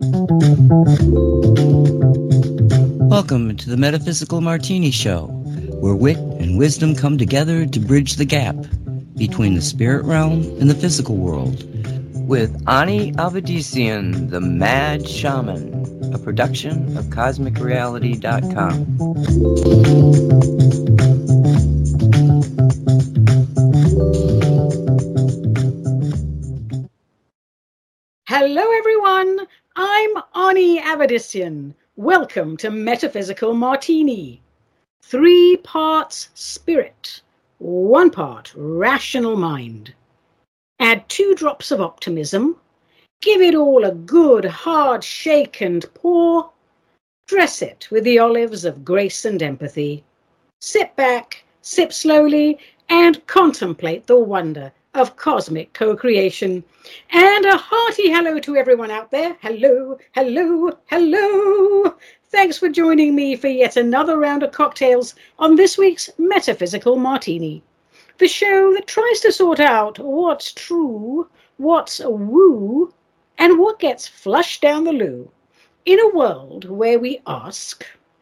Welcome to the Metaphysical Martini Show, where wit and wisdom come together to bridge the gap between the spirit realm and the physical world. With Ani Avedissian, the Mad Shaman, a production of CosmicReality.com. Hello, everyone. I'm Ani Avedissian. Welcome to Metaphysical Martini. 3 parts spirit, 1 part rational mind. Add 2 drops of optimism. Give it all a good hard shake and pour. Dress it with the olives of grace and empathy. Sit back, sip slowly, and contemplate the wonder of cosmic co-creation. And a hearty hello to everyone out there. Hello, hello, hello. Thanks for joining me for yet another round of cocktails on this week's Metaphysical Martini, the show that tries to sort out what's true, what's woo, and what gets flushed down the loo in a world where we ask,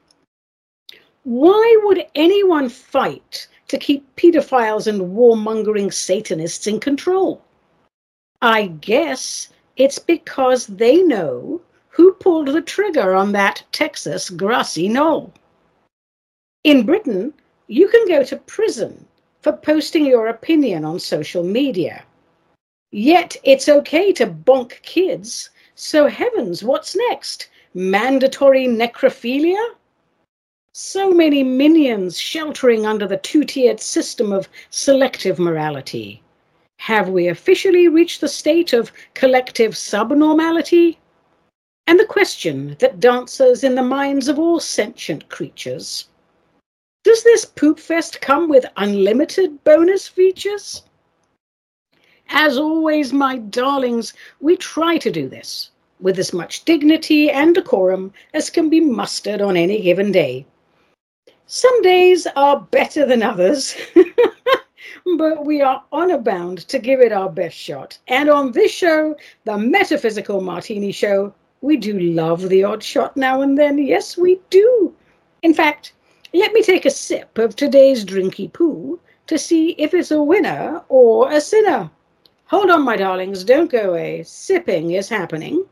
why would anyone fight to keep pedophiles and warmongering Satanists in control? I guess it's because they know who pulled the trigger on that Texas grassy knoll. In Britain, you can go to prison for posting your opinion on social media. Yet it's okay to bonk kids, so heavens, what's next? Mandatory necrophilia? So many minions sheltering under the 2-tiered system of selective morality. Have we officially reached the state of collective subnormality? And the question that dances in the minds of all sentient creatures. Does this poop fest come with unlimited bonus features? As always, my darlings, we try to do this with as much dignity and decorum as can be mustered on any given day. Some days are better than others, but we are honor bound to give it our best shot. And on this show, the Metaphysical Martini Show, we do love the odd shot now and then. Yes, we do. In fact, let me take a sip of today's drinky poo to see if it's a winner or a sinner. Hold on, my darlings, don't go away. Sipping is happening.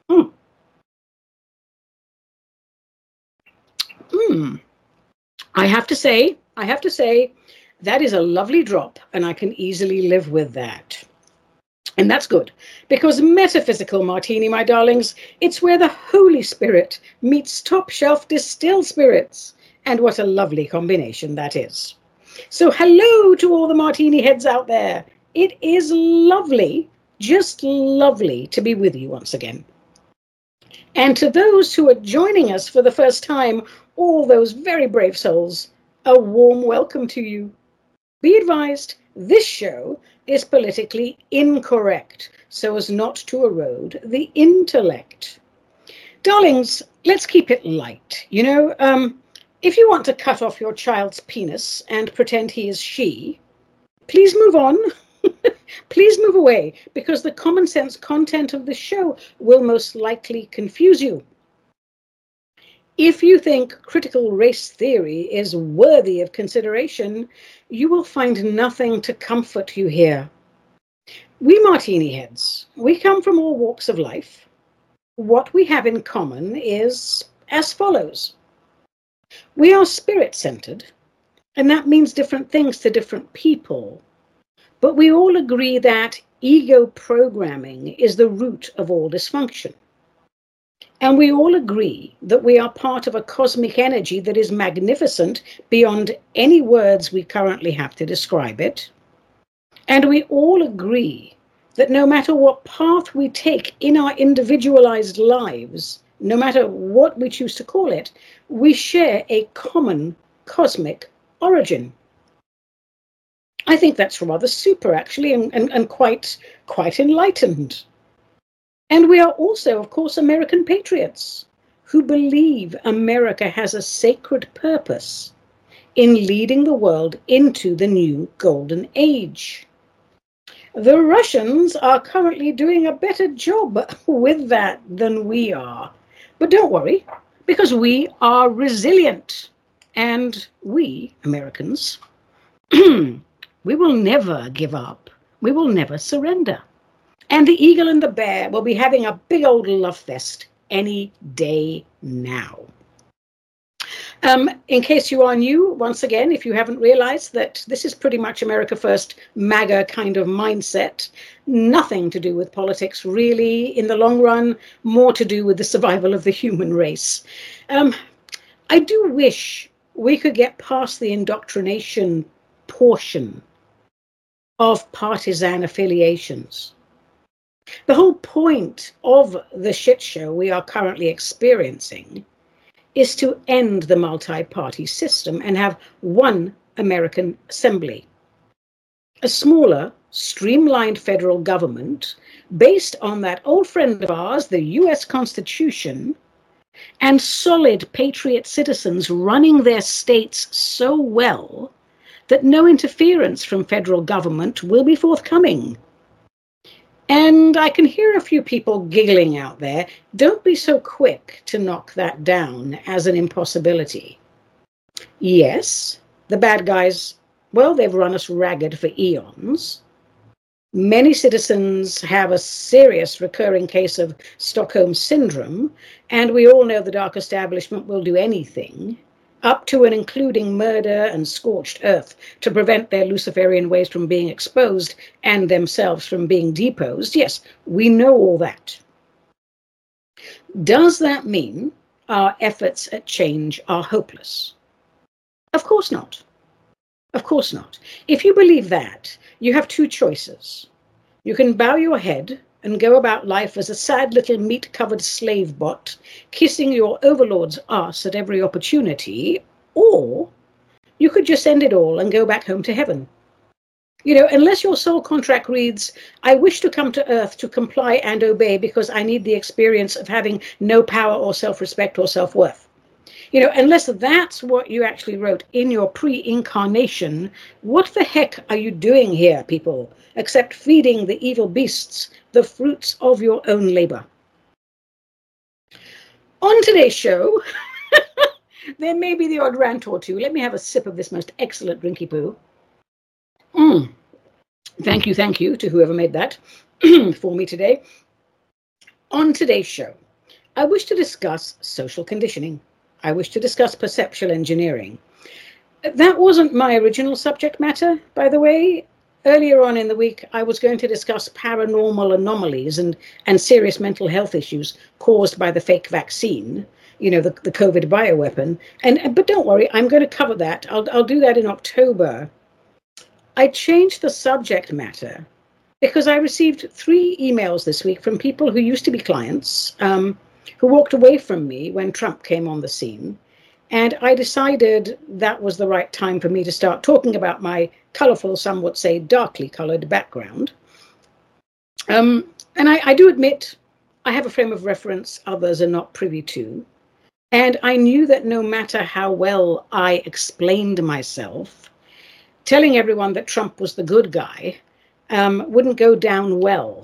I have to say, that is a lovely drop, and I can easily live with that. And that's good, because Metaphysical Martini, my darlings, it's where the Holy Spirit meets top-shelf distilled spirits. And what a lovely combination that is. So hello to all the martini heads out there. It is lovely, just lovely to be with you once again. And to those who are joining us for the first time, all those very brave souls, a warm welcome to you. Be advised, this show is politically incorrect, so as not to erode the intellect. Darlings, let's keep it light. If you want to cut off your child's penis and pretend he is she, please move on. Please move away, because the common sense content of the show will most likely confuse you. If you think critical race theory is worthy of consideration, you will find nothing to comfort you here. We martini heads, we come from all walks of life. What we have in common is as follows. We are spirit-centered, and that means different things to different people. But we all agree that ego programming is the root of all dysfunction. And we all agree that we are part of a cosmic energy that is magnificent beyond any words we currently have to describe it. And we all agree that no matter what path we take in our individualized lives, no matter what we choose to call it, we share a common cosmic origin. I think that's rather super, actually, and quite enlightened. And we are also, of course, American patriots who believe America has a sacred purpose in leading the world into the new golden age. The Russians are currently doing a better job with that than we are. But don't worry, because we are resilient. And we, Americans, we will never give up. We will never surrender. And the eagle and the bear will be having a big old love fest any day now. In case you are new, once again, if you haven't realized that this is pretty much America First MAGA kind of mindset, nothing to do with politics, really, in the long run, more to do with the survival of the human race. I do wish we could get past the indoctrination portion of partisan affiliations. The whole point of the shit show we are currently experiencing is to end the multi-party system and have one American assembly. A smaller, streamlined federal government based on that old friend of ours, the US Constitution, and solid patriot citizens running their states so well that no interference from federal government will be forthcoming. And I can hear a few people giggling out there. Don't be so quick to knock that down as an impossibility. Yes, the bad guys, well, they've run us ragged for eons. Many citizens have a serious recurring case of Stockholm Syndrome, and we all know the dark establishment will do anything, up to and including murder and scorched earth, to prevent their Luciferian ways from being exposed and themselves from being deposed. Yes, we know all that. Does that mean our efforts at change are hopeless? Of course not. Of course not. If you believe that, you have two choices. You can bow your head and go about life as a sad little meat-covered slave bot, kissing your overlord's ass at every opportunity, or you could just end it all and go back home to heaven. You know, unless your soul contract reads, I wish to come to earth to comply and obey because I need the experience of having no power or self-respect or self-worth. You know, unless that's what you actually wrote in your pre-incarnation, what the heck are you doing here, people, except feeding the evil beasts the fruits of your own labor? On today's show, there may be the odd rant or two. Let me have a sip of this most excellent drinky poo. Thank you to whoever made that for me today. On today's show, I wish to discuss social conditioning. I wish to discuss perceptual engineering. That wasn't my original subject matter, by the way. Earlier on in the week, I was going to discuss paranormal anomalies and serious mental health issues caused by the fake vaccine, you know, the COVID bioweapon. But don't worry, I'm going to cover that. I'll do that in October. I changed the subject matter because I received 3 emails this week from people who used to be clients, who walked away from me when Trump came on the scene. And I decided that was the right time for me to start talking about my colorful, some would say darkly colored background. And I do admit I have a frame of reference others are not privy to. And I knew that no matter how well I explained myself, telling everyone that Trump was the good guy wouldn't go down well.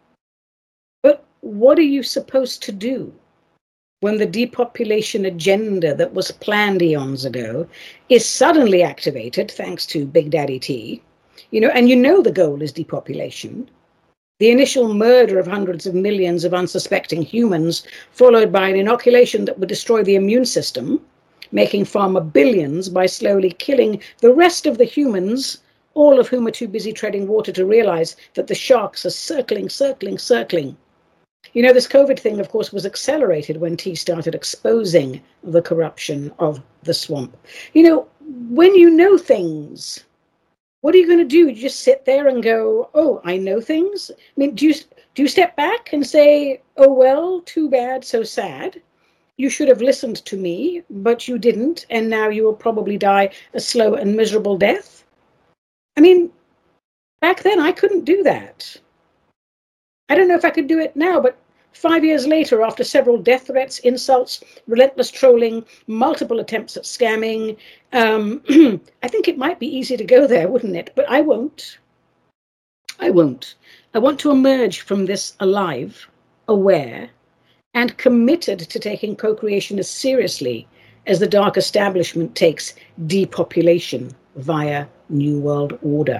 But what are you supposed to do when the depopulation agenda that was planned eons ago is suddenly activated, thanks to Big Daddy T, you know, and you know the goal is depopulation, the initial murder of hundreds of millions of unsuspecting humans, followed by an inoculation that would destroy the immune system, making pharma billions by slowly killing the rest of the humans, all of whom are too busy treading water to realize that the sharks are circling. You know, this COVID thing, of course, was accelerated when T started exposing the corruption of the swamp. You know, when you know things, what are you going to do? You just sit there and go, oh, I know things? I mean, do you step back and say, oh, well, too bad, so sad? You should have listened to me, but you didn't, and now you will probably die a slow and miserable death? I mean, back then I couldn't do that. I don't know if I could do it now, but 5 years later, after several death threats, insults, relentless trolling, multiple attempts at scamming, I think it might be easy to go there, wouldn't it? But I won't. I won't. I want to emerge from this alive, aware, and committed to taking co-creation as seriously as the dark establishment takes depopulation via New World Order.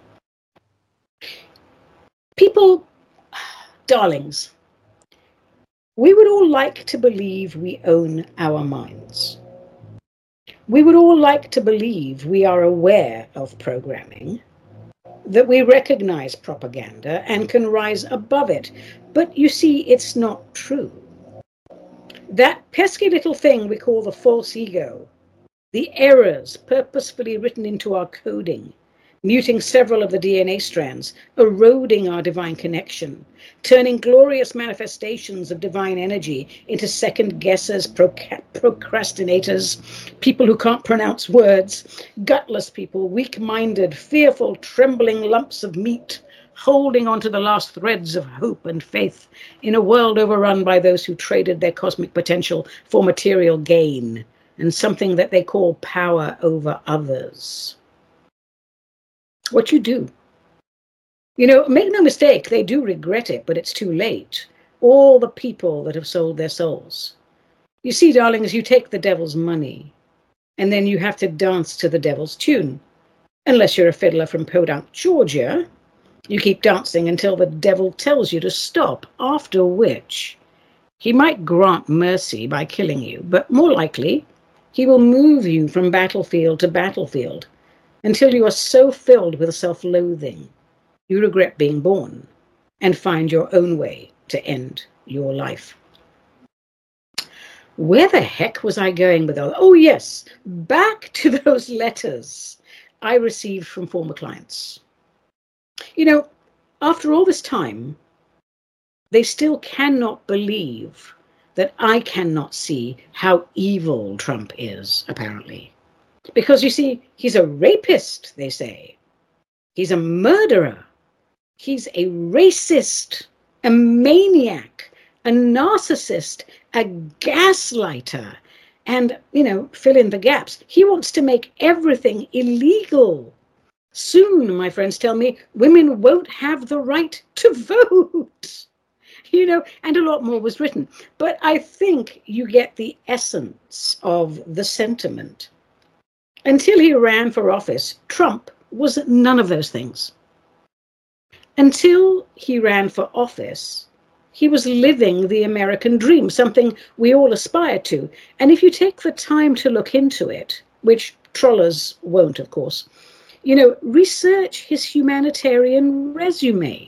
People, darlings, we would all like to believe we own our minds. We would all like to believe we are aware of programming, that we recognize propaganda and can rise above it. But you see, it's not true. That pesky little thing we call the false ego, the errors purposefully written into our coding, muting several of the DNA strands, eroding our divine connection, turning glorious manifestations of divine energy into second guessers, procrastinators, people who can't pronounce words, gutless people, weak-minded, fearful, trembling lumps of meat, holding on to the last threads of hope and faith in a world overrun by those who traded their cosmic potential for material gain and something that they call power over others. What you do. Make no mistake, they do regret it, but it's too late. All the people that have sold their souls. You see, darlings, you take the devil's money, and then you have to dance to the devil's tune. Unless you're a fiddler from Podunk, Georgia, you keep dancing until the devil tells you to stop, after which he might grant mercy by killing you, but more likely, he will move you from battlefield to battlefield, until you are so filled with self-loathing, you regret being born and find your own way to end your life. Where the heck was I going with all? Oh, yes, back to those letters I received from former clients. After all this time, they still cannot believe that I cannot see how evil Trump is, apparently. Because, you see, he's a rapist, they say. He's a murderer. He's a racist, a maniac, a narcissist, a gaslighter, and, fill in the gaps. He wants to make everything illegal. Soon, my friends tell me, women won't have the right to vote. And a lot more was written. But I think you get the essence of the sentiment. Until he ran for office, Trump was none of those things. Until he ran for office, he was living the American dream, something we all aspire to. And if you take the time to look into it, which trollers won't, of course, research his humanitarian resume.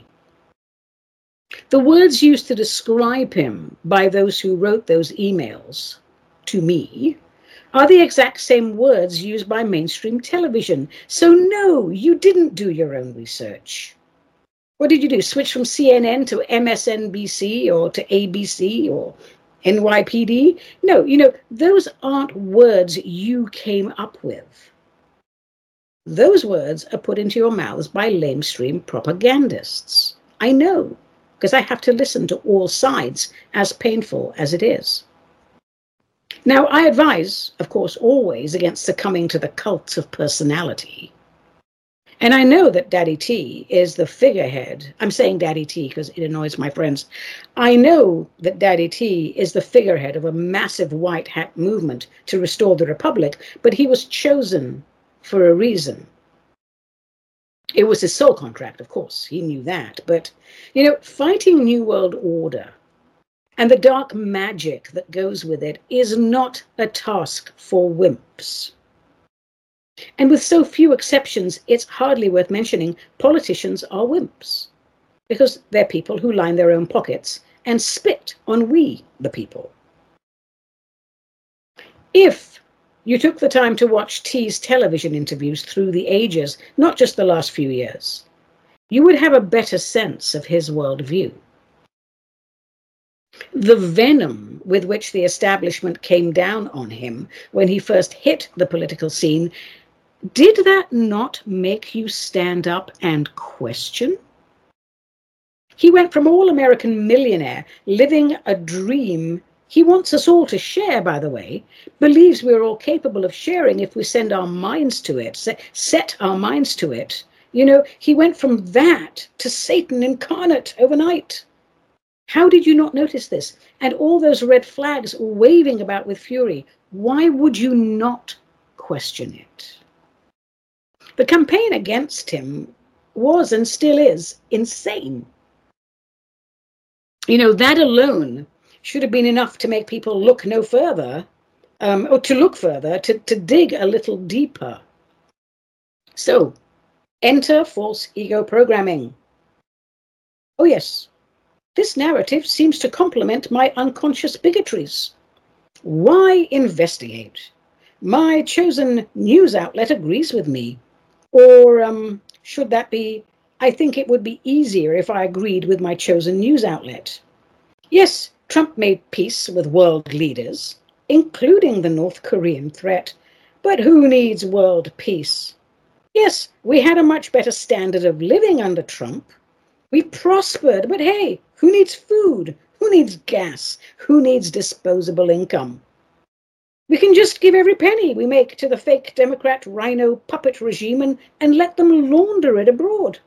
The words used to describe him by those who wrote those emails to me are the exact same words used by mainstream television. So no, you didn't do your own research. What did you do? Switch from CNN to MSNBC or to ABC or NYPD? No, those aren't words you came up with. Those words are put into your mouths by lamestream propagandists. I know, because I have to listen to all sides, as painful as it is. Now, I advise, of course, always against succumbing to the cult of personality. And I know that Daddy T is the figurehead. I'm saying Daddy T because it annoys my friends. I know that Daddy T is the figurehead of a massive white hat movement to restore the Republic, but he was chosen for a reason. It was his soul contract, of course. He knew that. But, fighting New World Order and the dark magic that goes with it is not a task for wimps. And with so few exceptions, it's hardly worth mentioning politicians are wimps, because they're people who line their own pockets and spit on we, the people. If you took the time to watch T's television interviews through the ages, not just the last few years, you would have a better sense of his worldview. The venom with which the establishment came down on him when he first hit the political scene, did that not make you stand up and question? He went from all-American millionaire, living a dream he wants us all to share, by the way, believes we're all capable of sharing if we send our minds to it, set our minds to it, You know, he went from that to Satan incarnate overnight. How did you not notice this? And all those red flags waving about with fury. Why would you not question it? The campaign against him was and still is insane. You know, that alone should have been enough to make people look no further, or to look further, to dig a little deeper. So, enter false ego programming. Oh yes, this narrative seems to complement my unconscious bigotries. Why investigate? My chosen news outlet agrees with me. Or should that be, I think it would be easier if I agreed with my chosen news outlet. Yes, Trump made peace with world leaders, including the North Korean threat. But who needs world peace? Yes, we had a much better standard of living under Trump. We prospered, but hey, who needs food? Who needs gas? Who needs disposable income? We can just give every penny we make to the fake Democrat rhino puppet regime and let them launder it abroad.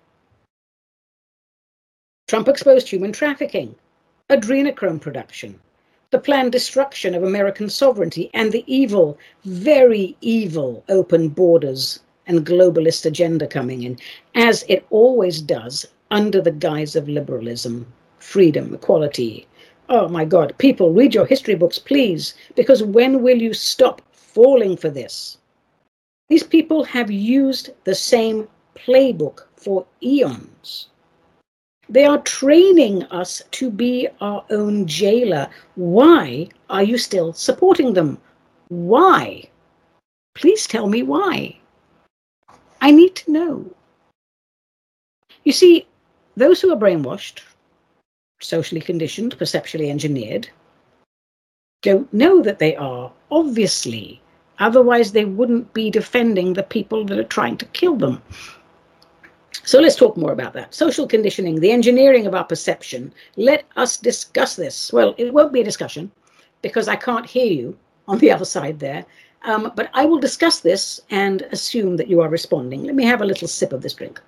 Trump exposed human trafficking, adrenochrome production, the planned destruction of American sovereignty, and the evil, very evil open borders and globalist agenda coming in, as it always does under the guise of liberalism, freedom, equality. Oh my God, people, read your history books, please, because when will you stop falling for this? These people have used the same playbook for eons. They are training us to be our own jailer. Why are you still supporting them? Why? Please tell me why. I need to know. You see, those who are brainwashed, socially conditioned, perceptually engineered, don't know that they are, obviously. Otherwise, they wouldn't be defending the people that are trying to kill them. So let's talk more about that. Social conditioning, the engineering of our perception. Let us discuss this. Well, it won't be a discussion because I can't hear you on the other side there. But I will discuss this and assume that you are responding. Let me have a little sip of this drink.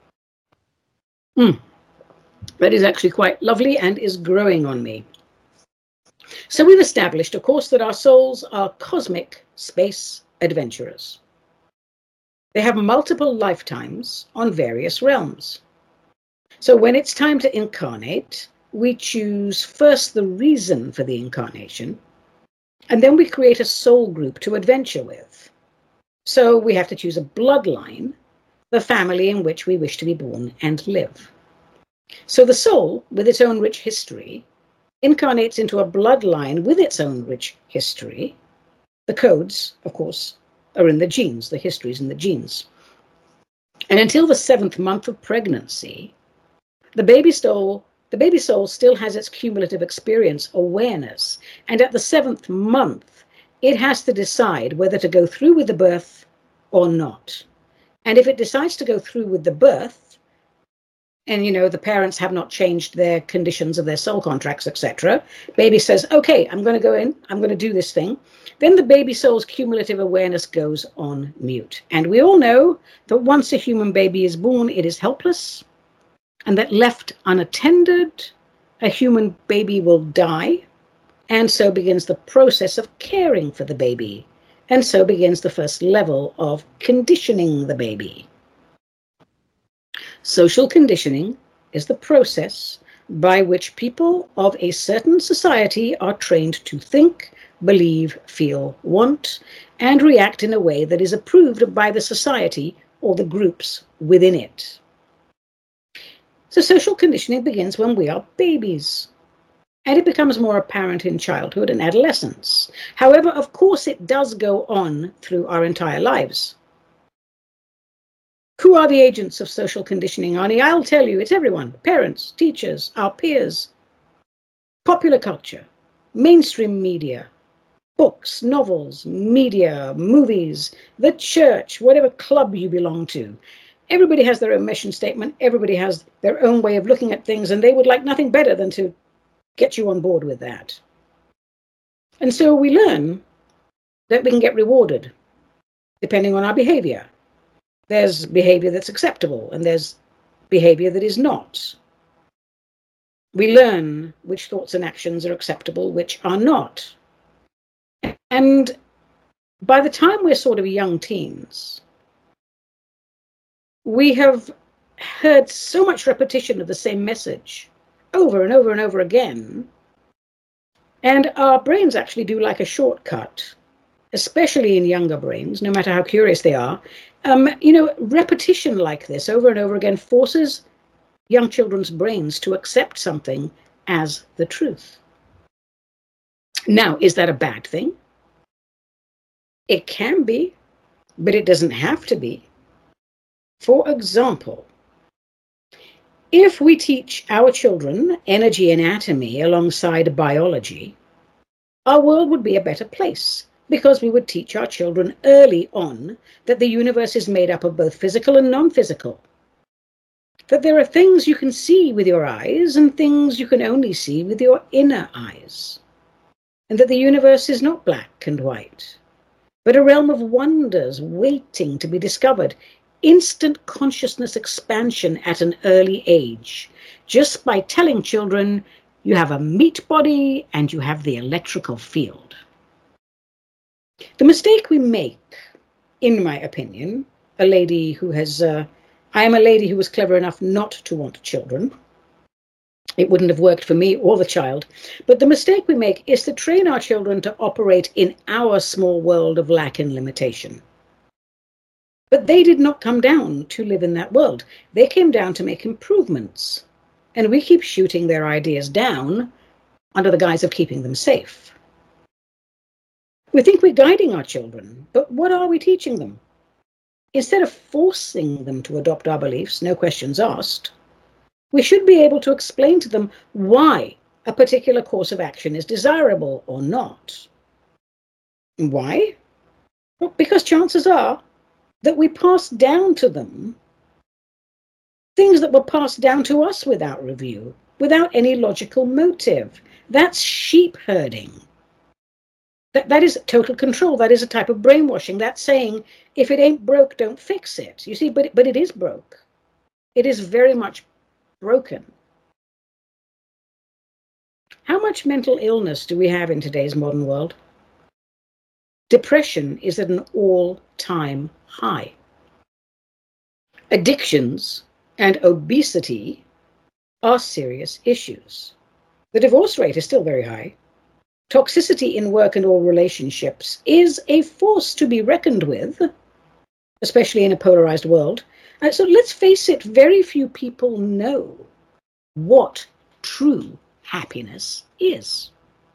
That is actually quite lovely and is growing on me. So we've established, of course, that our souls are cosmic space adventurers. They have multiple lifetimes on various realms. So when it's time to incarnate, we choose first the reason for the incarnation, and then we create a soul group to adventure with. So we have to choose a bloodline, the family in which we wish to be born and live. So the soul, with its own rich history, incarnates into a bloodline with its own rich history. The codes, of course, are in the genes, the histories in the genes. And until the 7th month of pregnancy, the baby soul still has its cumulative experience awareness. And at the 7th month, it has to decide whether to go through with the birth or not. And if it decides to go through with the birth, and, you know, the parents have not changed their conditions of their soul contracts, etc. Baby says, okay, I'm going to go in, I'm going to do this thing. Then the baby soul's cumulative awareness goes on mute. And we all know that once a human baby is born, it is helpless, and that left unattended, a human baby will die. And so begins the process of caring for the baby. And so begins the first level of conditioning the baby. Social conditioning is the process by which people of a certain society are trained to think, believe, feel, want, and react in a way that is approved by the society or the groups within it. So social conditioning begins when we are babies, and it becomes more apparent in childhood and adolescence. However, of course, it does go on through our entire lives. Who are the agents of social conditioning, Arnie? I'll tell you, it's everyone. Parents, teachers, our peers, popular culture, mainstream media, books, novels, media, movies, the church, whatever club you belong to. Everybody has their own mission statement. Everybody has their own way of looking at things, and they would like nothing better than to get you on board with that. And so we learn that we can get rewarded depending on our behavior. There's behavior that's acceptable, and there's behavior that is not. We learn which thoughts and actions are acceptable, which are not. And by the time we're sort of young teens, we have heard so much repetition of the same message over and over and over again. And our brains actually do like a shortcut, especially in younger brains, no matter how curious they are. Repetition like this over and over again forces young children's brains to accept something as the truth. Now, is that a bad thing? It can be, but it doesn't have to be. For example, if we teach our children energy anatomy alongside biology, our world would be a better place, because we would teach our children early on that the universe is made up of both physical and non-physical. That there are things you can see with your eyes and things you can only see with your inner eyes. And that the universe is not black and white, but a realm of wonders waiting to be discovered. Instant consciousness expansion at an early age, just by telling children you have a meat body and you have the electrical field. The mistake we make, in my opinion, I am a lady who was clever enough not to want children. It wouldn't have worked for me or the child. But the mistake we make is to train our children to operate in our small world of lack and limitation. But they did not come down to live in that world. They came down to make improvements. And we keep shooting their ideas down under the guise of keeping them safe. We think we're guiding our children, but what are we teaching them? Instead of forcing them to adopt our beliefs, no questions asked, we should be able to explain to them why a particular course of action is desirable or not. Why? Well, because chances are that we pass down to them things that were passed down to us without review, without any logical motive. That's sheep herding. That is total control. That is a type of brainwashing. That's saying, if it ain't broke, don't fix it. You see, but it is broke. It is very much broken. How much mental illness do we have in today's modern world? Depression is at an all-time high. Addictions and obesity are serious issues. The divorce rate is still very high. Toxicity in work and all relationships is a force to be reckoned with, especially in a polarized world. So let's face it, very few people know what true happiness is.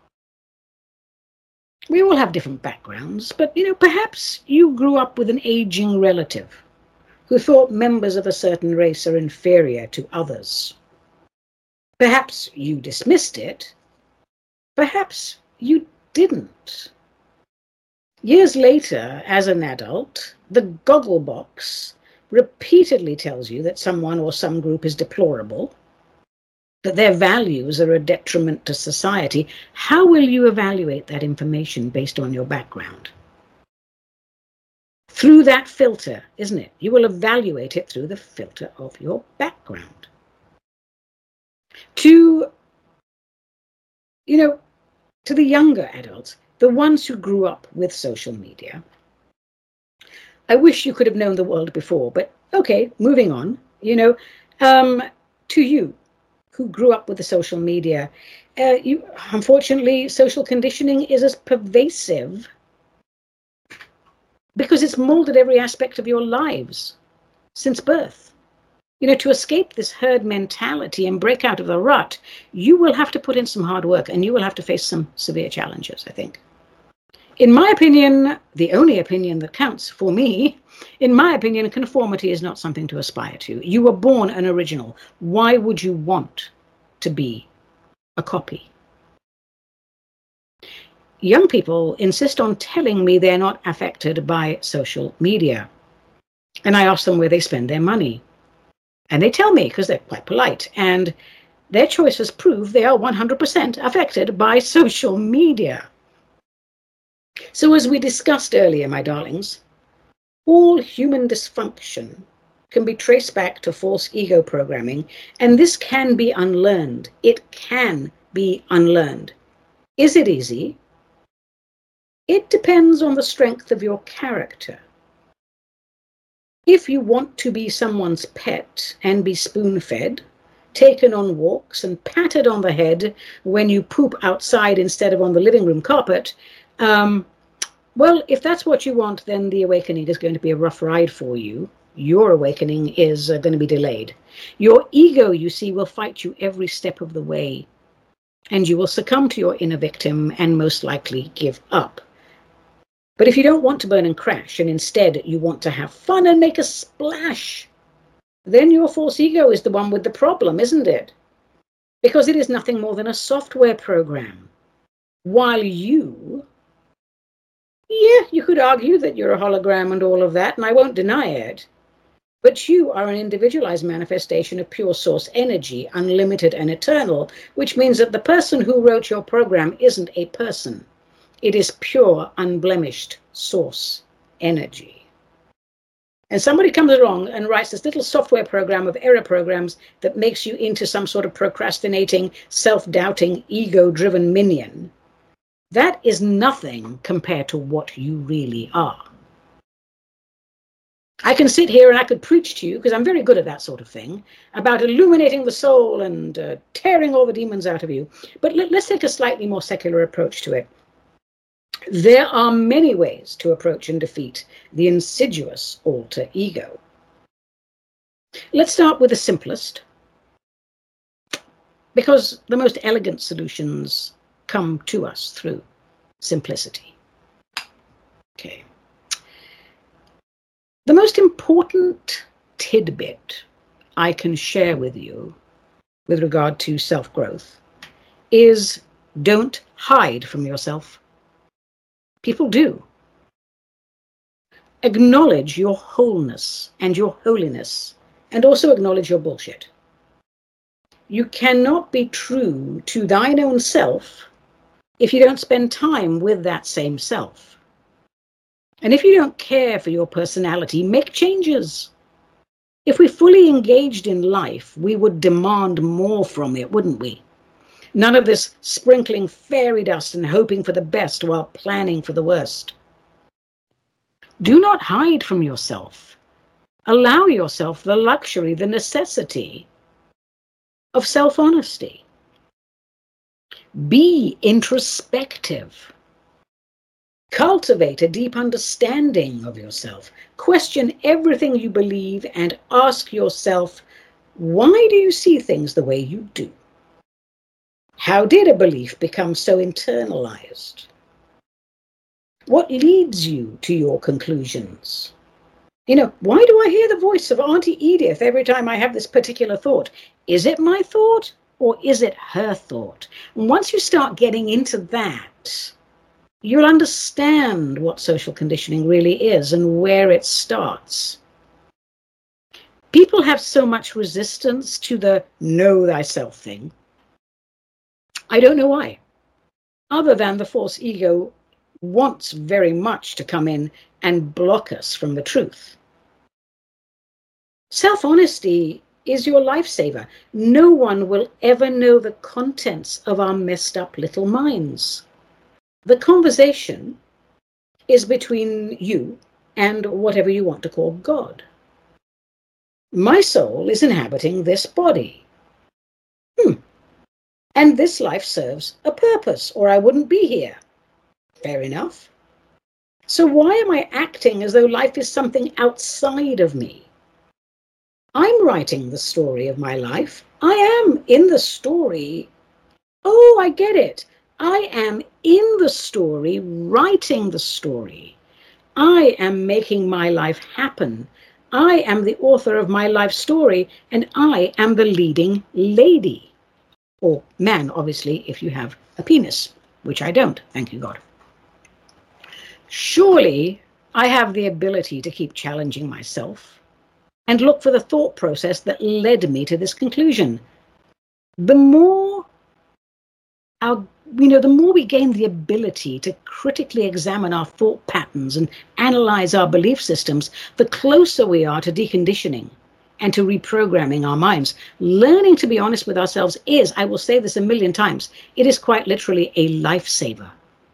We all have different backgrounds, but perhaps you grew up with an aging relative who thought members of a certain race are inferior to others. Perhaps you dismissed it. Perhaps you didn't. Years later, as an adult, the goggle box repeatedly tells you that someone or some group is deplorable, that their values are a detriment to society. How will you evaluate that information based on your background? Through that filter, isn't it? You will evaluate it through the filter of your background. To the younger adults, the ones who grew up with social media, I wish you could have known the world before, but okay, moving on. To you who grew up with the social media, unfortunately, social conditioning is as pervasive because it's molded every aspect of your lives since birth. To escape this herd mentality and break out of the rut, you will have to put in some hard work and you will have to face some severe challenges, I think. In my opinion, the only opinion that counts for me, in my opinion, conformity is not something to aspire to. You were born an original. Why would you want to be a copy? Young people insist on telling me they're not affected by social media. And I ask them where they spend their money. And they tell me because they're quite polite. And their choices prove they are 100% affected by social media. So as we discussed earlier, my darlings, All human dysfunction can be traced back to false ego programming, and this can be unlearned. It can be unlearned. Is it easy? It depends on the strength of your character. If you want to be someone's pet and be spoon-fed, taken on walks and patted on the head when you poop outside instead of on the living room carpet, well, if that's what you want, then the awakening is going to be a rough ride for you. Your awakening is going to be delayed. Your ego, you see, will fight you every step of the way, and you will succumb to your inner victim and most likely give up. But if you don't want to burn and crash, and instead you want to have fun and make a splash, then your false ego is the one with the problem, isn't it? Because it is nothing more than a software program. While you could argue that you're a hologram and all of that, and I won't deny it. But you are an individualized manifestation of pure source energy, unlimited and eternal, which means that the person who wrote your program isn't a person. It is pure, unblemished source energy. And somebody comes along and writes this little software program of error programs that makes you into some sort of procrastinating, self-doubting, ego-driven minion. That is nothing compared to what you really are. I can sit here and I could preach to you, because I'm very good at that sort of thing, about illuminating the soul and tearing all the demons out of you. But let's take a slightly more secular approach to it. There are many ways to approach and defeat the insidious alter ego. Let's start with the simplest, because the most elegant solutions come to us through simplicity. Okay. The most important tidbit I can share with you with regard to self-growth is don't hide from yourself. People do. Acknowledge your wholeness and your holiness, and also acknowledge your bullshit. You cannot be true to thine own self if you don't spend time with that same self. And if you don't care for your personality, make changes. If we fully engaged in life, we would demand more from it, wouldn't we? None of this sprinkling fairy dust and hoping for the best while planning for the worst. Do not hide from yourself. Allow yourself the luxury, the necessity of self-honesty. Be introspective. Cultivate a deep understanding of yourself. Question everything you believe and ask yourself, why do you see things the way you do? How did a belief become so internalized? What leads you to your conclusions? Why do I hear the voice of Auntie Edith every time I have this particular thought? Is it my thought or is it her thought? And once you start getting into that, you'll understand what social conditioning really is and where it starts. People have so much resistance to the know thyself thing. I don't know why, other than the false ego wants very much to come in and block us from the truth. Self-honesty is your lifesaver. No one will ever know the contents of our messed up little minds. The conversation is between you and whatever you want to call God. My soul is inhabiting this body. And this life serves a purpose, or I wouldn't be here. Fair enough. So why am I acting as though life is something outside of me? I'm writing the story of my life. I am in the story. Oh, I get it. I am in the story, writing the story. I am making my life happen. I am the author of my life story, and I am the leading lady. Or man, obviously, if you have a penis, which I don't, thank you God. Surely I have the ability to keep challenging myself and look for the thought process that led me to this conclusion. The more our the more we gain the ability to critically examine our thought patterns and analyze our belief systems, the closer we are to deconditioning and to reprogramming our minds. Learning to be honest with ourselves is, I will say this a million times, it is quite literally a lifesaver.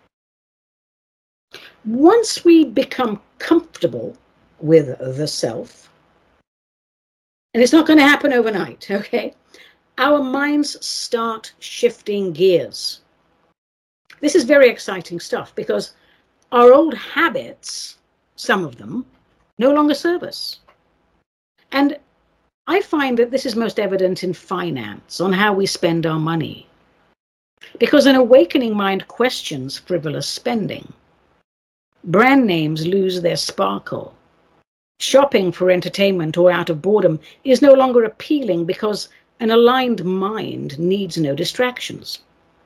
Once we become comfortable with the self, and it's not going to happen overnight, okay? Our minds start shifting gears. This is very exciting stuff because our old habits, some of them, no longer serve us. And I find that this is most evident in finance, on how we spend our money. Because an awakening mind questions frivolous spending. Brand names lose their sparkle. Shopping for entertainment or out of boredom is no longer appealing because an aligned mind needs no distractions.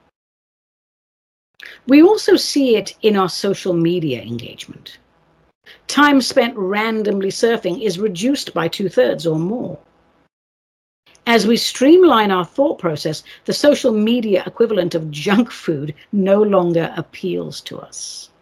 We also see it in our social media engagement. Time spent randomly surfing is reduced by 2/3 or more. As we streamline our thought process, the social media equivalent of junk food no longer appeals to us.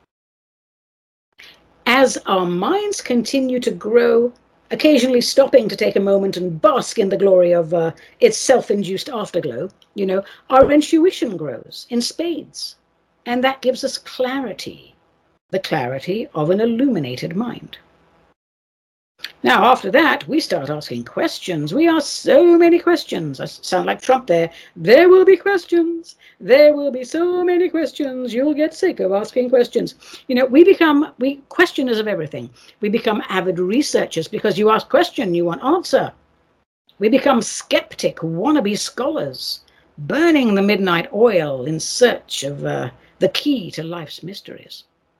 As our minds continue to grow, occasionally stopping to take a moment and bask in the glory of its self-induced afterglow, our intuition grows in spades. And that gives us clarity, the clarity of an illuminated mind. Now, after that, we start asking questions. We ask so many questions. I sound like Trump there. There will be questions. There will be so many questions. You'll get sick of asking questions. We questioners of everything. We become avid researchers because you ask question, you want answer. We become skeptic, wannabe scholars, burning the midnight oil in search of the key to life's mysteries.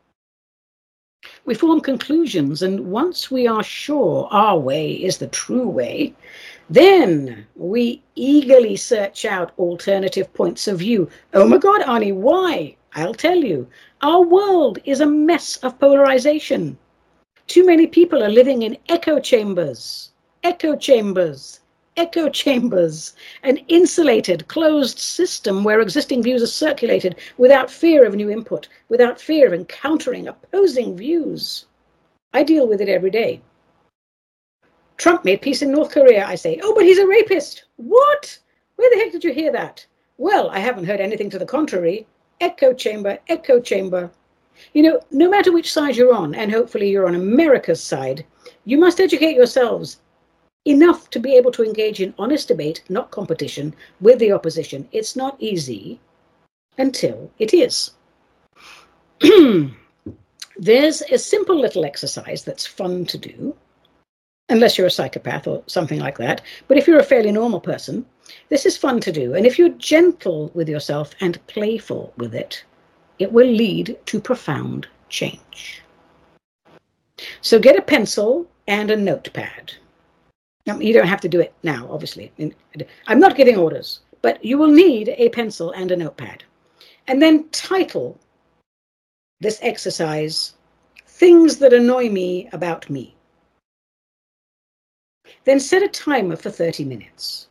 We form conclusions, and once we are sure our way is the true way, then we eagerly search out alternative points of view. Oh my God, Arnie, why? I'll tell you. Our world is a mess of polarization. Too many people are living in echo chambers, an insulated, closed system where existing views are circulated without fear of new input, without fear of encountering opposing views. I deal with it every day. Trump made peace in North Korea, I say. Oh, but he's a rapist. What? Where the heck did you hear that? Well, I haven't heard anything to the contrary. Echo chamber, echo chamber. No matter which side you're on, and hopefully you're on America's side, you must educate yourselves enough to be able to engage in honest debate, not competition, with the opposition. It's not easy until it is. There's a simple little exercise that's fun to do, unless you're a psychopath or something like that. But if you're a fairly normal person, this is fun to do. And if you're gentle with yourself and playful with it, it will lead to profound change. So get a pencil and a notepad. Now, you don't have to do it now, obviously. I'm not giving orders, but you will need a pencil and a notepad. And then title this exercise, Things That Annoy Me About Me. Then set a timer for 30 minutes.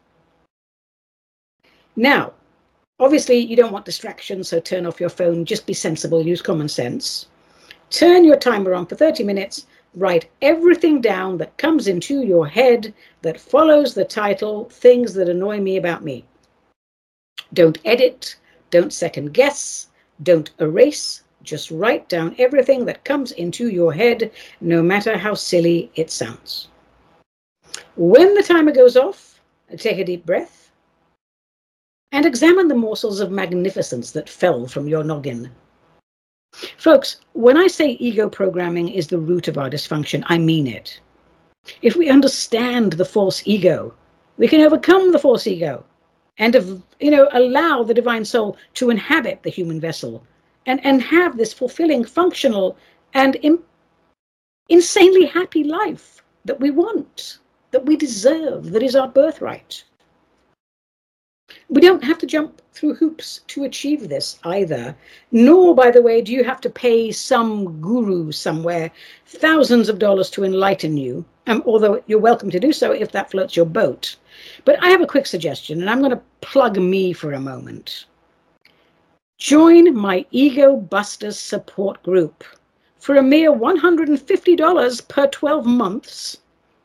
Now, obviously, you don't want distractions, so turn off your phone. Just be sensible, use common sense. Turn your timer on for 30 minutes. Write everything down that comes into your head that follows the title, Things That Annoy Me About Me. Don't edit, don't second guess, don't erase. Just write down everything that comes into your head, no matter how silly it sounds. When the timer goes off, take a deep breath and examine the morsels of magnificence that fell from your noggin. Folks, when I say ego programming is the root of our dysfunction, I mean it. If we understand the false ego, we can overcome the false ego and, allow the divine soul to inhabit the human vessel and have this fulfilling, functional, and insanely happy life that we want, that we deserve, that is our birthright. We don't have to jump through hoops to achieve this either. Nor, by the way, do you have to pay some guru somewhere thousands of dollars to enlighten you, although you're welcome to do so if that floats your boat. But I have a quick suggestion, and I'm going to plug me for a moment. Join my Ego Busters support group for a mere $150 per 12 months.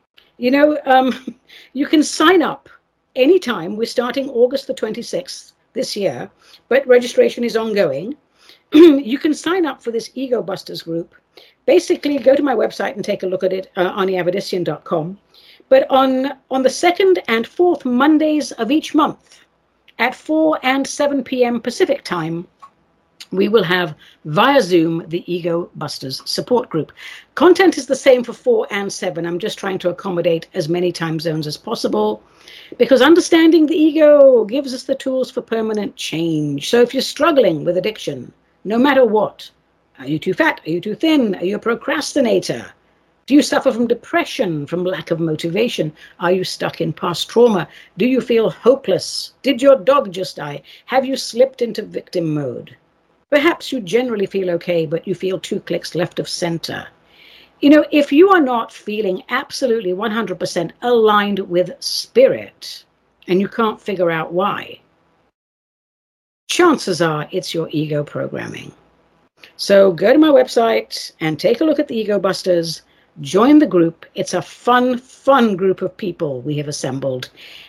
You can sign up anytime. We're starting August the 26th this year, but registration is ongoing. You can sign up for this Ego Busters group. Basically, go to my website and take a look at it, aniavedissian.com. But on the second and fourth Mondays of each month, at 4 and 7 p.m. Pacific time, we will have via Zoom the Ego Busters support group. Content is the same for 4 and 7. I'm just trying to accommodate as many time zones as possible because understanding the ego gives us the tools for permanent change. So if you're struggling with addiction, no matter what, are you too fat? Are you too thin? Are you a procrastinator? Do you suffer from depression, from lack of motivation? Are you stuck in past trauma? Do you feel hopeless? Did your dog just die? Have you slipped into victim mode? Perhaps you generally feel okay, but you feel 2 clicks left of center. If you are not feeling absolutely 100% aligned with spirit, and you can't figure out why, chances are it's your ego programming. So go to my website and take a look at the Ego Busters. Join the group. It's a fun group of people we have assembled.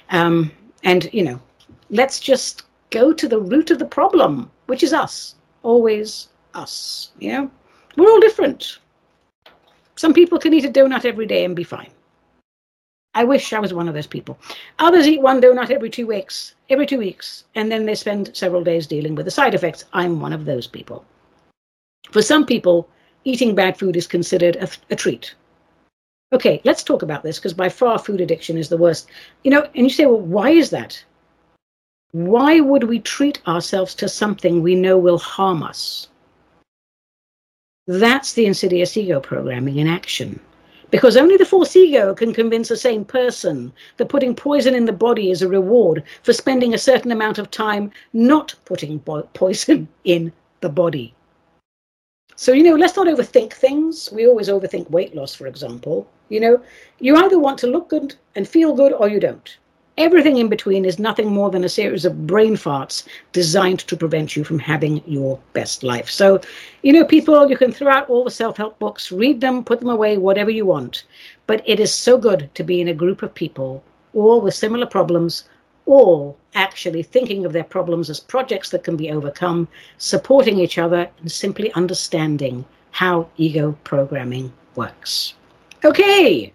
Let's just go to the root of the problem, which is us. Always us. We're all different. Some people can eat a donut every day and be fine. I wish I was one of those people. Others eat one donut every 2 weeks, and then they spend several days dealing with the side effects. I'm one of those people. For some people, eating bad food is considered a treat. Okay, let's talk about this, because by far food addiction is the worst. And you say, well, why is that? Why would we treat ourselves to something we know will harm us? That's the insidious ego programming in action. Because only the false ego can convince a sane person that putting poison in the body is a reward for spending a certain amount of time not putting poison in the body. So, let's not overthink things. We always overthink weight loss, for example. You either want to look good and feel good or you don't. Everything in between is nothing more than a series of brain farts designed to prevent you from having your best life. So, people, you can throw out all the self-help books, read them, put them away, whatever you want. But it is so good to be in a group of people, all with similar problems, all actually thinking of their problems as projects that can be overcome, supporting each other, and simply understanding how ego programming works. Okay.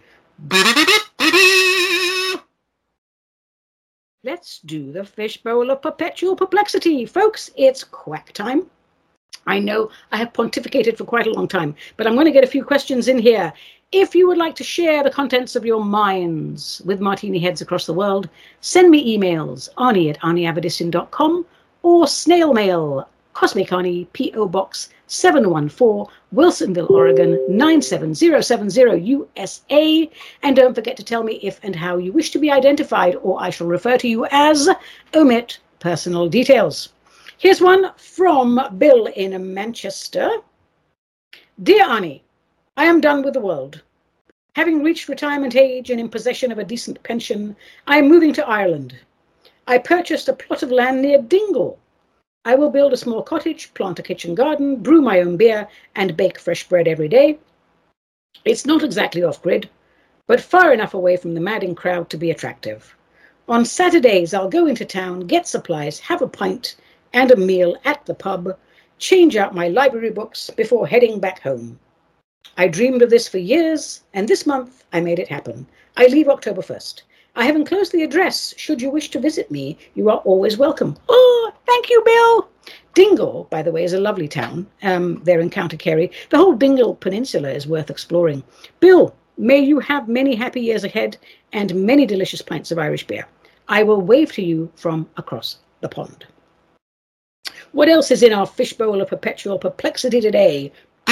Let's do the fishbowl of perpetual perplexity. Folks, it's quack time. I know I have pontificated for quite a long time, but I'm going to get a few questions in here. If you would like to share the contents of your minds with martini heads across the world, send me emails, ani@aniavedissian.com, or snail mail, Cosmic Ani, P.O. Box 714, Wilsonville, Oregon, 97070, USA. And don't forget to tell me if and how you wish to be identified, or I shall refer to you as omit personal details. Here's one from Bill in Manchester. Dear Ani, I am done with the world. Having reached retirement age and in possession of a decent pension, I am moving to Ireland. I purchased a plot of land near Dingle. I will build a small cottage, plant a kitchen garden, brew my own beer, and bake fresh bread every day. It's not exactly off-grid, but far enough away from the madding crowd to be attractive. On Saturdays, I'll go into town, get supplies, have a pint and a meal at the pub, change out my library books before heading back home. I dreamed of this for years, and this month I made it happen. I leave October 1st. I have enclosed the address. Should you wish to visit me, you are always welcome. Oh, thank you, Bill. Dingle, by the way, is a lovely town. They're in County Kerry. The whole Dingle Peninsula is worth exploring. Bill, may you have many happy years ahead and many delicious pints of Irish beer. I will wave to you from across the pond. What else is in our fishbowl of perpetual perplexity today?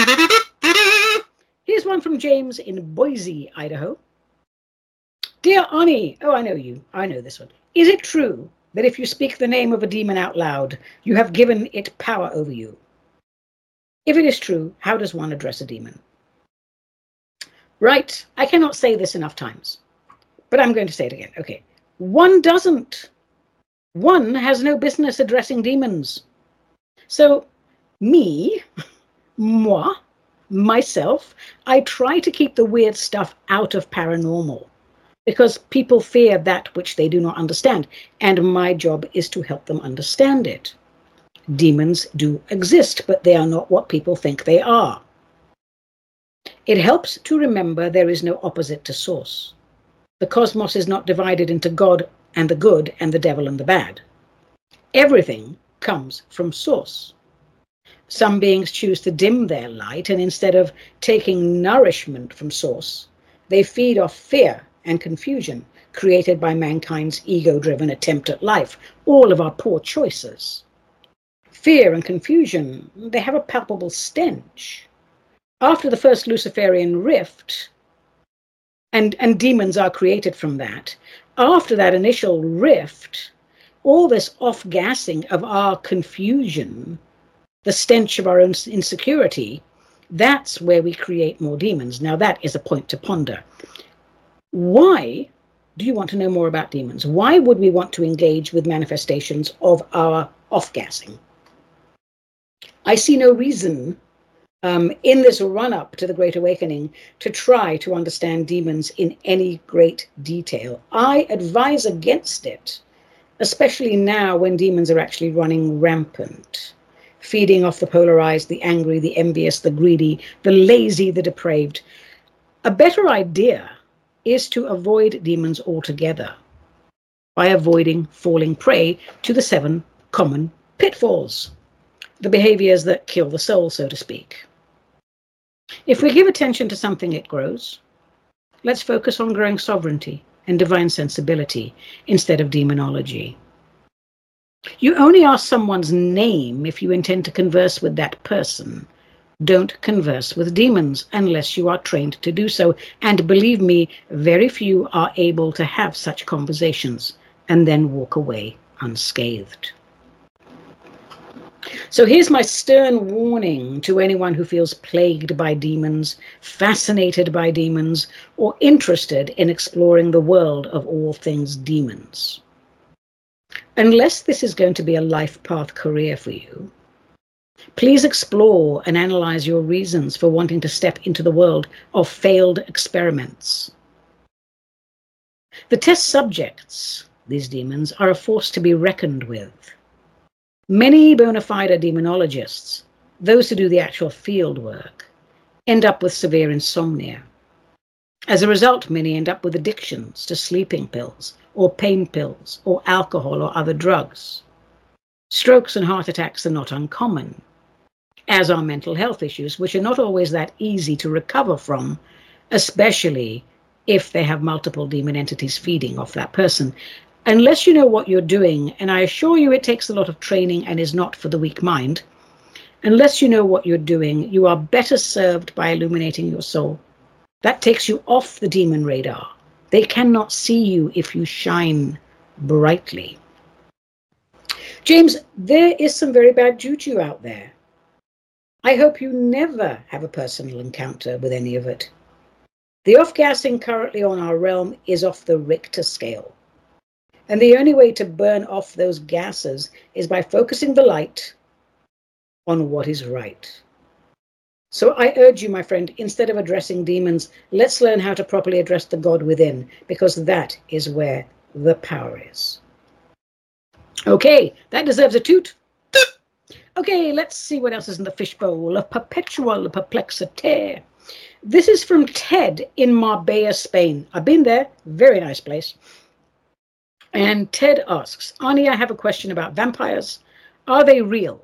Here's one from James in Boise, Idaho. Dear Ani, oh, I know you. I know this one. Is it true that if you speak the name of a demon out loud, you have given it power over you? If it is true, how does one address a demon? Right, I cannot say this enough times, but I'm going to say it again. Okay, one doesn't. One has no business addressing demons. So me, moi, myself, I try to keep the weird stuff out of paranormal because people fear that which they do not understand. And my job is to help them understand it. Demons do exist, but they are not what people think they are. It helps to remember there is no opposite to source. The cosmos is not divided into God and the good and the devil and the bad. Everything comes from source. Some beings choose to dim their light, and instead of taking nourishment from source, they feed off fear and confusion created by mankind's ego-driven attempt at life, all of our poor choices. Fear and confusion, they have a palpable stench. After the first Luciferian rift, and demons are created from that, after that initial rift, all this off-gassing of our confusion, the stench of our own insecurity, that's where we create more demons. Now that is a point to ponder. Why do you want to know more about demons? Why would we want to engage with manifestations of our off-gassing? I see no reason in this run-up to the Great Awakening to try to understand demons in any great detail. I advise against it, especially now when demons are actually running rampant, feeding off the polarized, the angry, the envious, the greedy, the lazy, the depraved. A better idea is to avoid demons altogether by avoiding falling prey to the 7 common pitfalls, the behaviors that kill the soul, so to speak. If we give attention to something, it grows. Let's focus on growing sovereignty and divine sensibility instead of demonology. You only ask someone's name if you intend to converse with that person. Don't converse with demons unless you are trained to do so. And believe me, very few are able to have such conversations and then walk away unscathed. So here's my stern warning to anyone who feels plagued by demons, fascinated by demons, or interested in exploring the world of all things demons. Unless this is going to be a life path career for you, please explore and analyze your reasons for wanting to step into the world of failed experiments. The test subjects, these demons, are a force to be reckoned with. Many bona fide demonologists, those who do the actual field work, end up with severe insomnia. As a result, many end up with addictions to sleeping pills or pain pills or alcohol or other drugs. Strokes and heart attacks are not uncommon, as are mental health issues, which are not always that easy to recover from, especially if they have multiple demon entities feeding off that person. Unless you know what you're doing, and I assure you it takes a lot of training and is not for the weak mind, unless you know what you're doing, you are better served by illuminating your soul. That takes you off the demon radar. They cannot see you if you shine brightly. James, there is some very bad juju out there. I hope you never have a personal encounter with any of it. The off-gassing currently on our realm is off the Richter scale. And the only way to burn off those gases is by focusing the light on what is right. So I urge you, my friend, instead of addressing demons, let's learn how to properly address the God within, because that is where the power is. Okay, that deserves a toot. Okay, let's see what else is in the fishbowl of perpetual perplexity. This is from Ted in Marbella, Spain. I've been there. Very nice place. And Ted asks, Ani, I have a question about vampires. Are they real?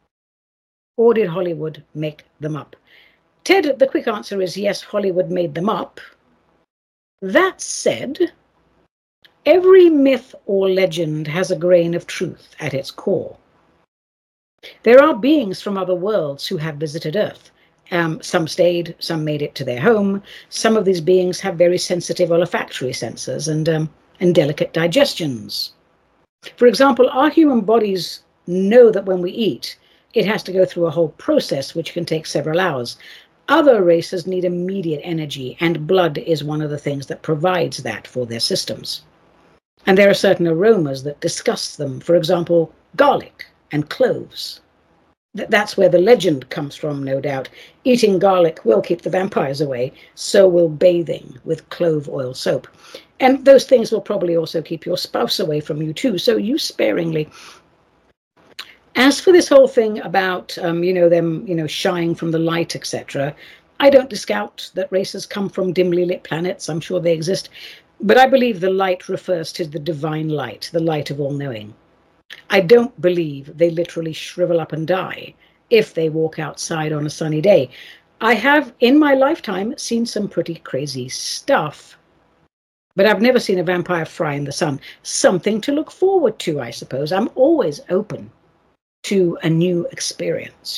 Or did Hollywood make them up? Ted, the quick answer is yes, Hollywood made them up. That said, every myth or legend has a grain of truth at its core. There are beings from other worlds who have visited Earth. Some stayed, some made it to their home. Some of these beings have very sensitive olfactory senses and delicate digestions. For example, our human bodies know that when we eat, it has to go through a whole process which can take several hours. Other races need immediate energy, and blood is one of the things that provides that for their systems. And there are certain aromas that disgust them, for example, garlic and cloves. That's where the legend comes from, no doubt. Eating garlic will keep the vampires away, so will bathing with clove oil soap. And those things will probably also keep your spouse away from you too, so use sparingly. As for this whole thing about, them, shying from the light, etc., I don't discount that races come from dimly lit planets. I'm sure they exist. But I believe the light refers to the divine light, the light of all-knowing. I don't believe they literally shrivel up and die if they walk outside on a sunny day. I have, in my lifetime, seen some pretty crazy stuff. But I've never seen a vampire fry in the sun. Something to look forward to, I suppose. I'm always open to a new experience,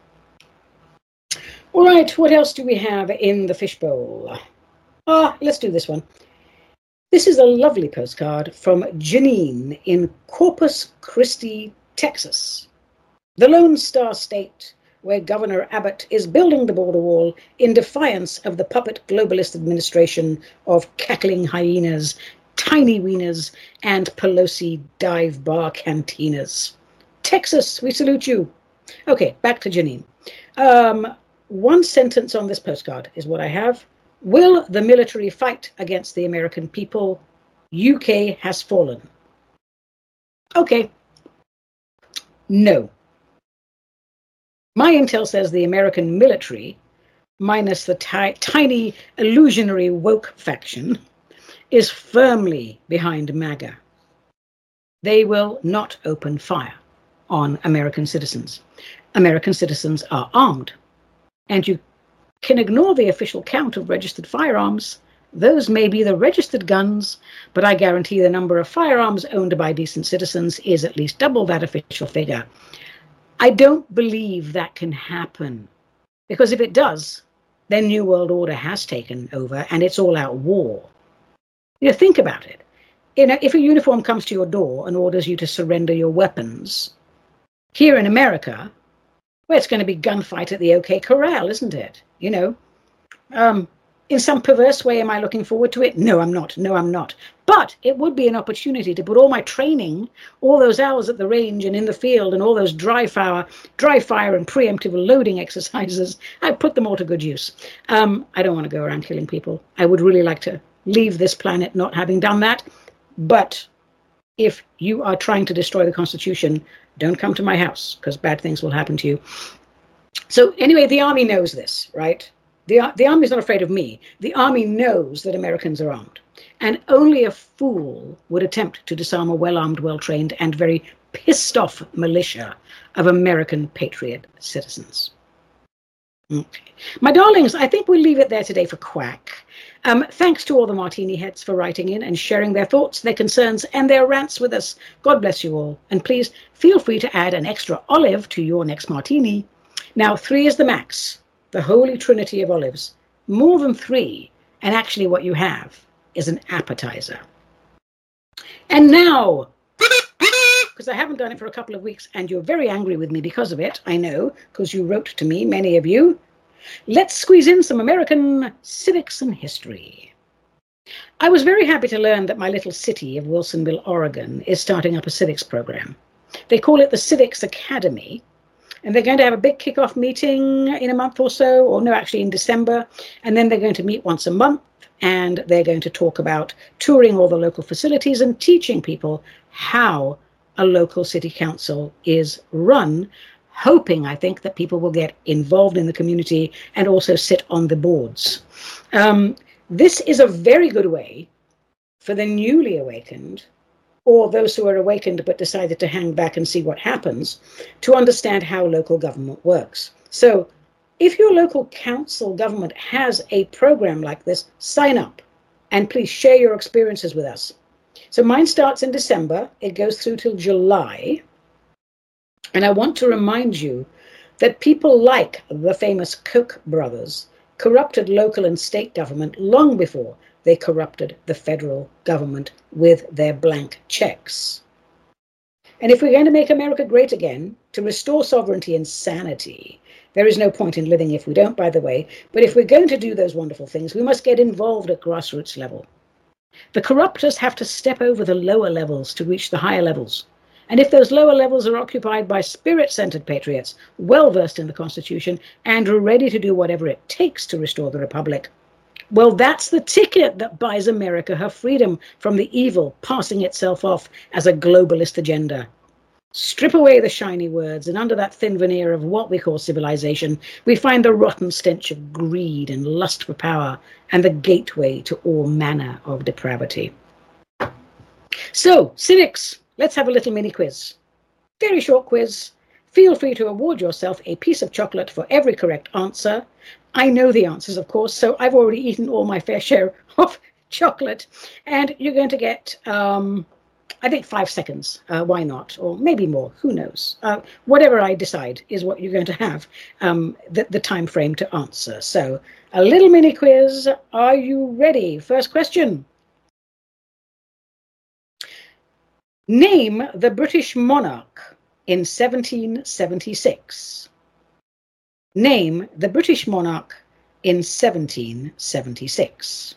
All right, what else do we have in the fishbowl? Let's do this one. This is a lovely postcard from Janine in Corpus Christi, Texas, the Lone Star State, where Governor Abbott is building the border wall in defiance of the puppet globalist administration of cackling hyenas, tiny wieners, and Pelosi dive bar cantinas. Texas, we salute you. Okay, back to Janine. One sentence on this postcard is what I have. Will the military fight against the American people? UK has fallen. Okay. No. My intel says the American military, minus the tiny illusionary woke faction, is firmly behind MAGA. They will not open fire on American citizens. American citizens are armed, and you can ignore the official count of registered firearms. Those may be the registered guns, but I guarantee the number of firearms owned by decent citizens is at least double that official figure. I don't believe that can happen, because if it does, then New World Order has taken over and it's all out war. Think about it. If a uniform comes to your door and orders you to surrender your weapons, here in America, well, it's going to be gunfight at the OK Corral, isn't it? In some perverse way, am I looking forward to it? No, I'm not. No, I'm not. But it would be an opportunity to put all my training, all those hours at the range and in the field, and all those dry fire and preemptive loading exercises, I put them all to good use. I don't want to go around killing people. I would really like to leave this planet not having done that. But if you are trying to destroy the Constitution, don't come to my house, because bad things will happen to you. So anyway, the Army knows this, right? The Army's not afraid of me. The Army knows that Americans are armed. And only a fool would attempt to disarm a well-armed, well-trained, and very pissed-off militia of American patriot citizens. Okay. My darlings, I think we'll leave it there today for Quack. Thanks to all the Martini heads for writing in and sharing their thoughts, their concerns, and their rants with us. God bless you all. And please feel free to add an extra olive to your next Martini. Now, 3 is the max. The holy trinity of olives. More than 3, and actually what you have is an appetizer. And now, because I haven't done it for a couple of weeks, and you're very angry with me because of it, I know, because you wrote to me, many of you, let's squeeze in some American civics and history. I was very happy to learn that my little city of Wilsonville, Oregon, is starting up a civics program. They call it the Civics Academy. And they're going to have a big kickoff meeting in a month or so, or no, actually in December. And then they're going to meet once a month, and they're going to talk about touring all the local facilities and teaching people how a local city council is run, hoping, I think, that people will get involved in the community and also sit on the boards. This is a very good way for the newly awakened, or those who are awakened but decided to hang back and see what happens, to understand how local government works. So if your local council government has a program like this, sign up and please share your experiences with us. So mine starts in December. It goes through till July. And I want to remind you that people like the famous Koch brothers corrupted local and state government long before they corrupted the federal government with their blank checks. And if we're going to make America great again, to restore sovereignty and sanity, there is no point in living if we don't, by the way, but if we're going to do those wonderful things, we must get involved at grassroots level. The corruptors have to step over the lower levels to reach the higher levels. And if those lower levels are occupied by spirit-centered patriots, well-versed in the Constitution, and ready to do whatever it takes to restore the Republic, well, that's the ticket that buys America her freedom from the evil passing itself off as a globalist agenda. Strip away the shiny words, and under that thin veneer of what we call civilization, we find the rotten stench of greed and lust for power, and the gateway to all manner of depravity. So, cynics, let's have a little mini quiz. Very short quiz. Feel free to award yourself a piece of chocolate for every correct answer. I know the answers, of course, so I've already eaten all my fair share of chocolate, and you're going to get, I think, 5 seconds. Why not? Or maybe more. Who knows? Whatever I decide is what you're going to have, the time frame to answer. So, a little mini quiz. Are you ready? First question. Name the British monarch in 1776. Name the British monarch in 1776.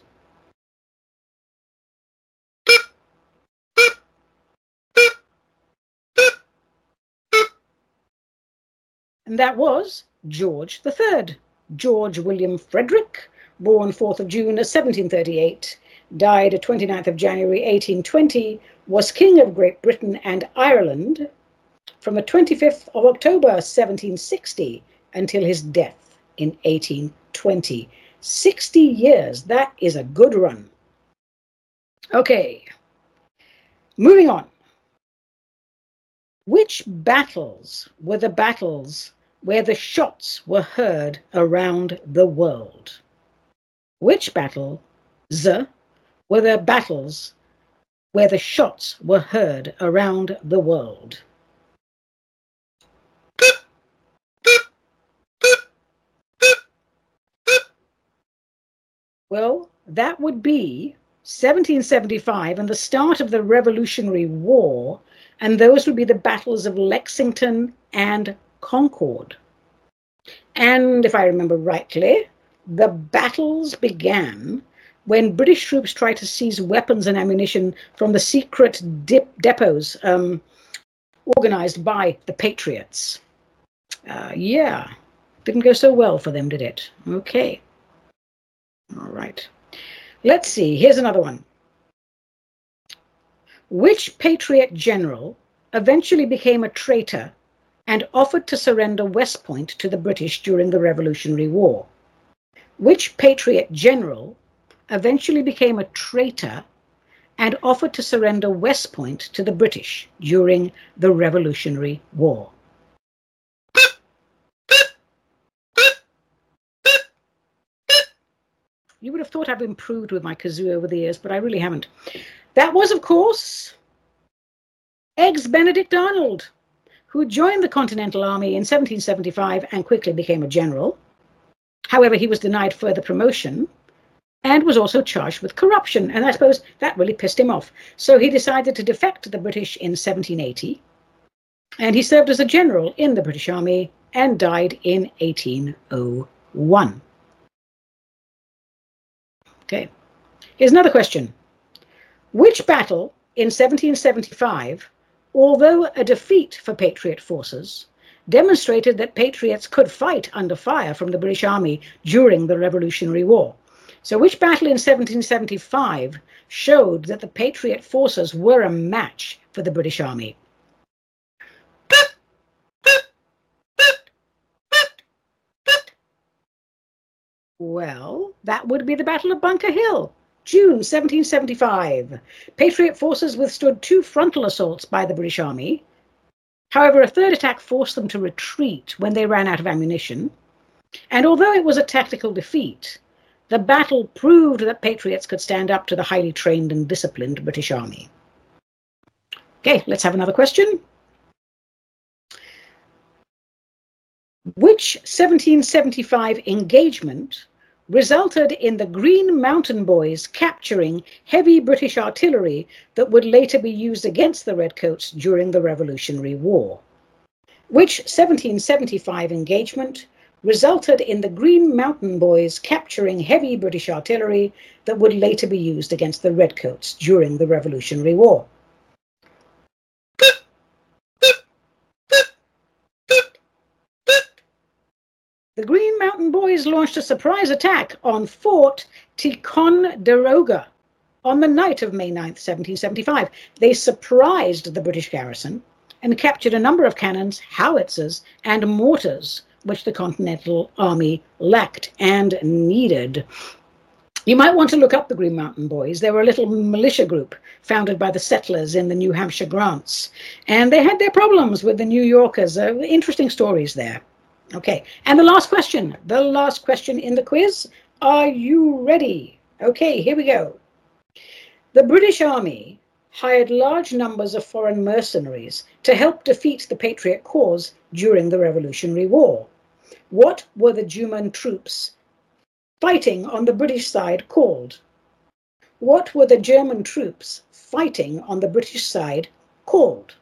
And that was George III, George William Frederick, born 4th of June 1738, died 29th of January 1820, was King of Great Britain and Ireland from the 25th of October 1760 until his death in 1820. 60 years, that is a good run. Okay, moving on. Which battles were the battles where the shots were heard around the world? Which battles were the battles where the shots were heard around the world? Well, that would be 1775 and the start of the Revolutionary War, and those would be the battles of Lexington and Concord. And if I remember rightly, the battles began when British troops tried to seize weapons and ammunition from the secret depots organized by the Patriots. Yeah, didn't go so well for them, did it? Okay. All right. Let's see. Here's another one. Which Patriot general eventually became a traitor and offered to surrender West Point to the British during the Revolutionary War? Which Patriot general eventually became a traitor and offered to surrender West Point to the British during the Revolutionary War? You would have thought I've improved with my kazoo over the years, but I really haven't. That was, of course, Eggs Benedict Arnold, who joined the Continental Army in 1775 and quickly became a general. However, he was denied further promotion and was also charged with corruption, and I suppose that really pissed him off. So he decided to defect to the British in 1780, and he served as a general in the British Army and died in 1801. Okay, here's another question. Which battle in 1775, although a defeat for Patriot forces, demonstrated that Patriots could fight under fire from the British Army during the Revolutionary War? So which battle in 1775 showed that the Patriot forces were a match for the British Army? Well, that would be the Battle of Bunker Hill, June 1775. Patriot forces withstood 2 frontal assaults by the British Army. However, a third attack forced them to retreat when they ran out of ammunition. And although it was a tactical defeat, the battle proved that Patriots could stand up to the highly trained and disciplined British Army. Okay, let's have another question. Which 1775 engagement resulted in the Green Mountain Boys capturing heavy British artillery that would later be used against the Redcoats during the Revolutionary War? Which 1775 engagement resulted in the Green Mountain Boys capturing heavy British artillery that would later be used against the Redcoats during the Revolutionary War? The Green Mountain Boys launched a surprise attack on Fort Ticonderoga on the night of May 9th, 1775. They surprised the British garrison and captured a number of cannons, howitzers, and mortars, which the Continental Army lacked and needed. You might want to look up the Green Mountain Boys. They were a little militia group founded by the settlers in the New Hampshire grants. And they had their problems with the New Yorkers. Interesting stories there. Okay, and the last question in the quiz. Are you ready? Okay, here we go. The British Army hired large numbers of foreign mercenaries to help defeat the Patriot cause during the Revolutionary War. What were the German troops fighting on the British side called? What were the German troops fighting on the British side called?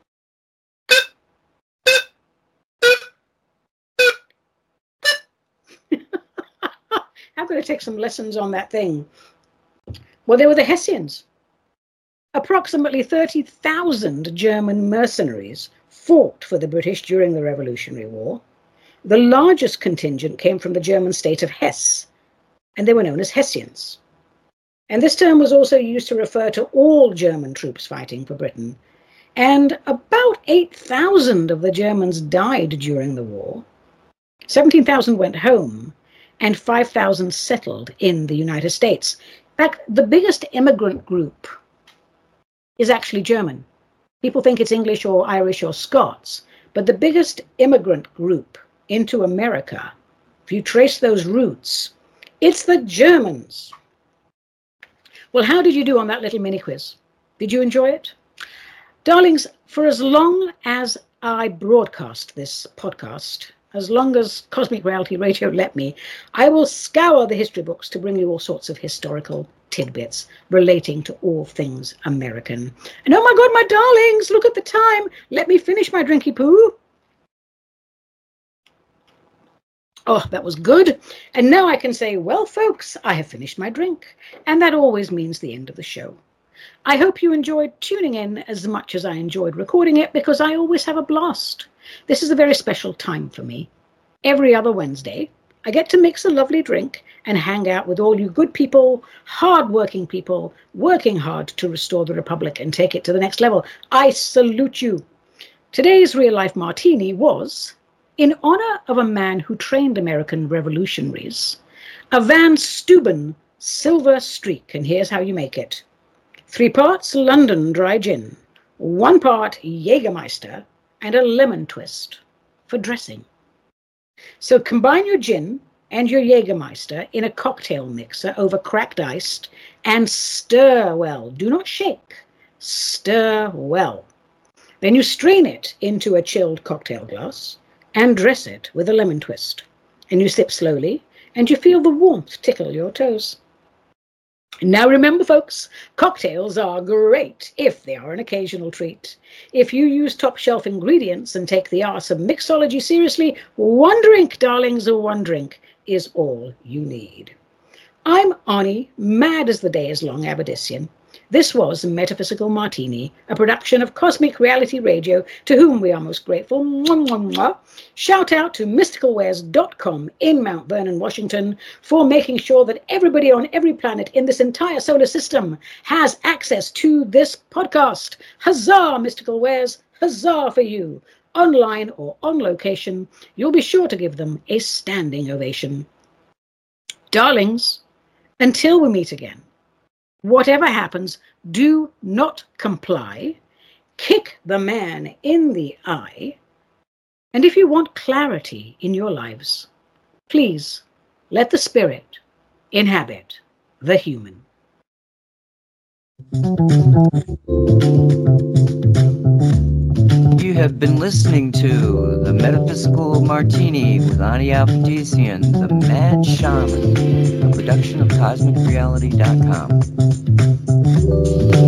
I'm going to take some lessons on that thing. Well, they were the Hessians. Approximately 30,000 German mercenaries fought for the British during the Revolutionary War. The largest contingent came from the German state of Hesse, and they were known as Hessians. And this term was also used to refer to all German troops fighting for Britain. And about 8,000 of the Germans died during the war. 17,000 went home, and 5,000 settled in the United States. In fact, the biggest immigrant group is actually German. People think it's English or Irish or Scots, but the biggest immigrant group into America, if you trace those roots, it's the Germans. Well, how did you do on that little mini quiz? Did you enjoy it? Darlings, for as long as I broadcast this podcast, as long as Cosmic Reality Radio let me, I will scour the history books to bring you all sorts of historical tidbits relating to all things American. And oh my God, my darlings, look at the time. Let me finish my drinky poo. Oh, that was good. And now I can say, well, folks, I have finished my drink. And that always means the end of the show. I hope you enjoyed tuning in as much as I enjoyed recording it, because I always have a blast. This is a very special time for me. Every other Wednesday, I get to mix a lovely drink and hang out with all you good people, hard-working people, working hard to restore the Republic and take it to the next level. I salute you. Today's real-life martini was, in honor of a man who trained American revolutionaries, a Van Steuben Silver Streak, and here's how you make it. 3 parts London Dry Gin, 1 part Jägermeister, and a lemon twist for dressing. So combine your gin and your Jägermeister in a cocktail mixer over cracked ice and stir well. Do not shake. Stir well. Then you strain it into a chilled cocktail glass and dress it with a lemon twist. And you sip slowly and you feel the warmth tickle your toes. Now remember, folks, cocktails are great if they are an occasional treat. If you use top-shelf ingredients and take the art of mixology seriously, 1 drink, darlings, 1 drink is all you need. I'm Ani, mad as the day is long, Aberdician. This was Metaphysical Martini, a production of Cosmic Reality Radio, to whom we are most grateful. Mwah, mwah, mwah. Shout out to mysticalwares.com in Mount Vernon, Washington, for making sure that everybody on every planet in this entire solar system has access to this podcast. Huzzah, Mystical Wares! Huzzah for you! Online or on location, you'll be sure to give them a standing ovation. Darlings, until we meet again, whatever happens, do not comply. Kick the man in the eye. And if you want clarity in your lives, please let the spirit inhabit the human. You have been listening to The Metaphysical Martini with Ani Alphatesian, the Mad Shaman, a production of CosmicReality.com.